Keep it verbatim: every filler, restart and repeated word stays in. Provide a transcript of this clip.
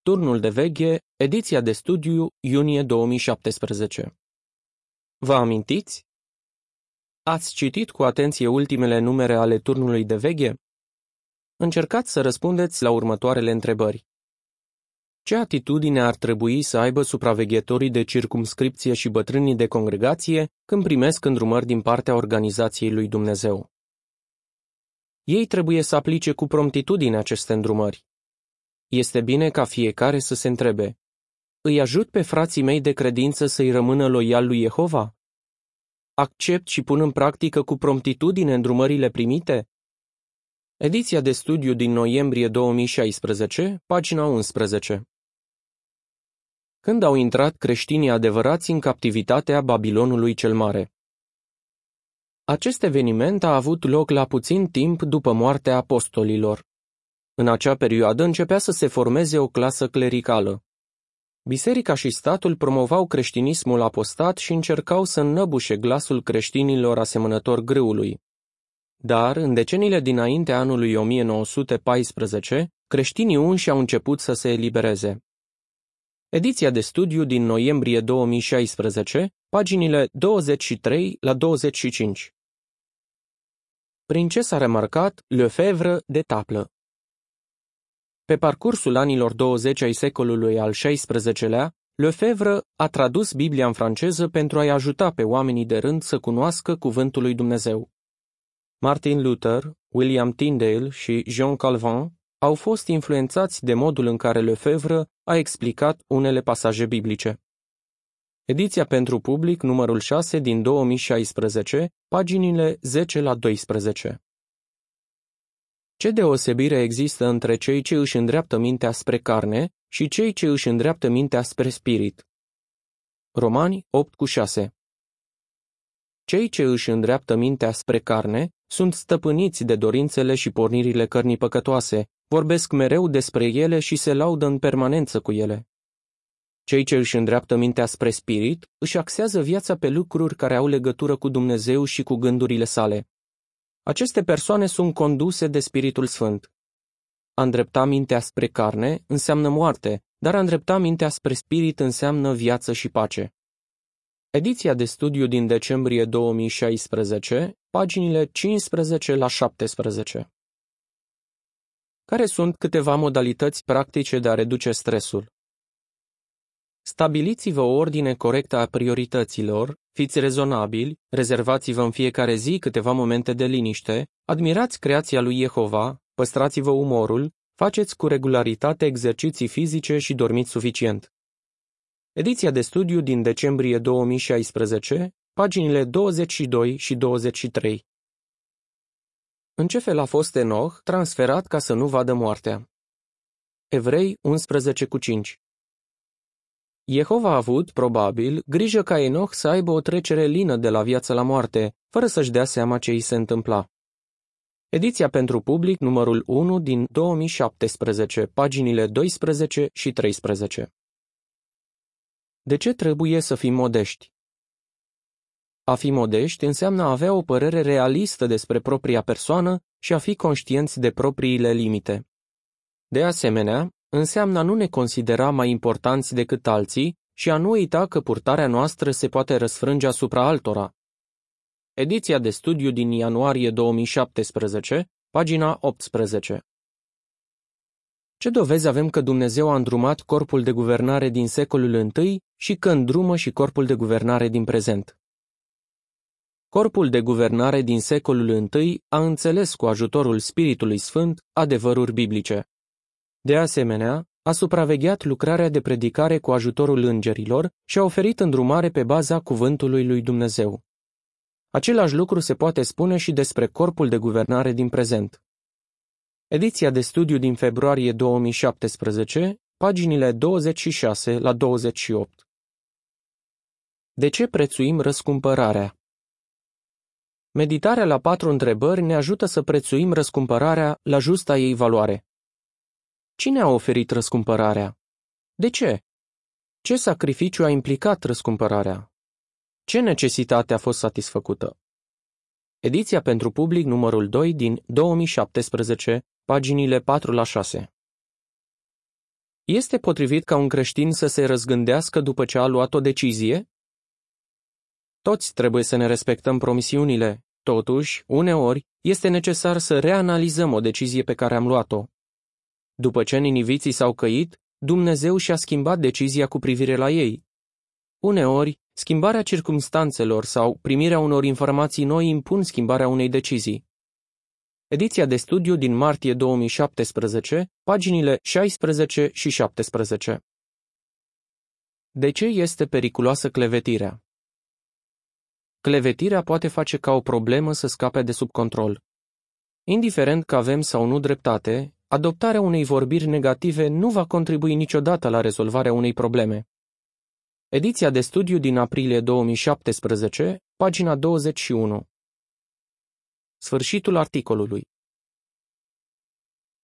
Turnul de veche, ediția de studiu, iunie două mii șaptesprezece. Vă amintiți? Ați citit cu atenție ultimele numere ale turnului de veche? Încercați să răspundeți la următoarele întrebări. Ce atitudine ar trebui să aibă supraveghetorii de circumscripție și bătrânii de congregație când primesc îndrumări din partea organizației lui Dumnezeu? Ei trebuie să aplice cu promptitudine aceste îndrumări. Este bine ca fiecare să se întrebe: îi ajut pe frații mei de credință să-i rămână loiali lui Jehova? Accept și pun în practică cu promptitudine îndrumările primite? Ediția de studiu din noiembrie două mii șaisprezece, pagina unsprezece. Când au intrat creștinii adevărați în captivitatea Babilonului cel Mare? Acest eveniment a avut loc la puțin timp după moartea apostolilor. În acea perioadă începea să se formeze o clasă clericală. Biserica și statul promovau creștinismul apostat și încercau să înnăbușe glasul creștinilor asemănător grâului. Dar, în deceniile dinaintea anului o mie nouă sute paisprezece, creștinii unși au început să se elibereze. Ediția de studiu din noiembrie două mii șaisprezece, paginile douăzeci și trei la douăzeci și cinci. Prin ce s-a remarcat Lefebvre de taplă? Pe parcursul anilor douăzeci ai secolului al șaisprezecelea, Lefebvre a tradus Biblia în franceză pentru a-i ajuta pe oamenii de rând să cunoască cuvântul lui Dumnezeu. Martin Luther, William Tyndale și Jean Calvin au fost influențați de modul în care Lefebvre a explicat unele pasaje biblice. Ediția pentru public numărul șase din două mii șaisprezece, paginile zece la doisprezece. Ce deosebire există între cei ce își îndreaptă mintea spre carne și cei ce își îndreaptă mintea spre spirit? Romani opt cu șase. Cei ce își îndreaptă mintea spre carne sunt stăpâniți de dorințele și pornirile cărnii păcătoase, vorbesc mereu despre ele și se laudă în permanență cu ele. Cei ce își îndreaptă mintea spre spirit își axează viața pe lucruri care au legătură cu Dumnezeu și cu gândurile sale. Aceste persoane sunt conduse de Spiritul Sfânt. A îndrepta mintea spre carne înseamnă moarte, dar a îndrepta mintea spre spirit înseamnă viață și pace. Ediția de studiu din decembrie două mii șaisprezece, paginile cincisprezece la șaptesprezece. Care sunt câteva modalități practice de a reduce stresul? Stabiliți-vă o ordine corectă a priorităților, fiți rezonabili, rezervați-vă în fiecare zi câteva momente de liniște, admirați creația lui Jehova, păstrați-vă umorul, faceți cu regularitate exerciții fizice și dormiți suficient. Ediția de studiu din decembrie două mii șaisprezece, paginile douăzeci și doi și douăzeci și trei. În ce fel a fost Enoch transferat ca să nu vadă moartea? Evrei unsprezece cu cinci. Jehova a avut, probabil, grijă ca Enoch să aibă o trecere lină de la viață la moarte, fără să-și dea seama ce îi se întâmpla. Ediția pentru public numărul unu din două mii șaptesprezece, paginile doisprezece și treisprezece. De ce trebuie să fim modești? A fi modești înseamnă a avea o părere realistă despre propria persoană și a fi conștienți de propriile limite. De asemenea, înseamnă a nu ne considera mai importanți decât alții și a nu uita că purtarea noastră se poate răsfrânge asupra altora. Ediția de studiu din ianuarie două mii șaptesprezece, pagina optsprezece. Ce dovezi avem că Dumnezeu a îndrumat corpul de guvernare din secolul întâi și că îndrumă și corpul de guvernare din prezent? Corpul de guvernare din secolul întâi a înțeles cu ajutorul Spiritului Sfânt adevăruri biblice. De asemenea, a supravegheat lucrarea de predicare cu ajutorul îngerilor și a oferit îndrumare pe baza cuvântului lui Dumnezeu. Același lucru se poate spune și despre corpul de guvernare din prezent. Ediția de studiu din februarie două mii șaptesprezece, paginile douăzeci și șase la douăzeci și opt. De ce prețuim răscumpărarea? Meditarea la patru întrebări ne ajută să prețuim răscumpărarea la justa ei valoare. Cine a oferit răscumpărarea? De ce? Ce sacrificiu a implicat răscumpărarea? Ce necesitate a fost satisfăcută? Ediția pentru public numărul doi din două mii șaptesprezece, paginile patru la șase. Este potrivit ca un creștin să se răzgândească după ce a luat o decizie? Toți trebuie să ne respectăm promisiunile. Totuși, uneori, este necesar să reanalizăm o decizie pe care am luat-o. După ce niniviții s-au căit, Dumnezeu și-a schimbat decizia cu privire la ei. Uneori, schimbarea circumstanțelor sau primirea unor informații noi impun schimbarea unei decizii. Ediția de studiu din martie două mii șaptesprezece, paginile șaisprezece și șaptesprezece. De ce este periculoasă clevetirea? Clevetirea poate face ca o problemă să scape de sub control. Indiferent că avem sau nu dreptate, adoptarea unei vorbiri negative nu va contribui niciodată la rezolvarea unei probleme. Ediția de studiu din aprilie două mii șaptesprezece, pagina douăzeci și unu. Sfârșitul articolului.